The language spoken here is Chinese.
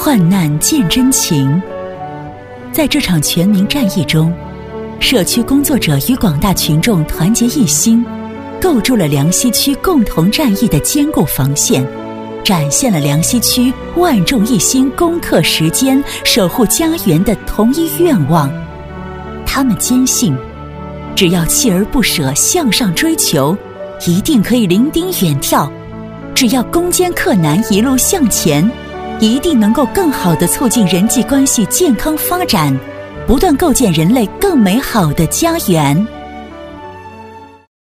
患难见真情。在这场全民战役中，社区工作者与广大群众团结一心，构筑了梁溪区共同战役的坚固防线，展现了梁溪区万众一心攻克时艰、守护家园的同一愿望。他们坚信，只要锲而不舍向上追求，一定可以零丁远眺；只要攻坚克难一路向前，一定能够更好地促进人际关系健康发展，不断构建人类更美好的家园。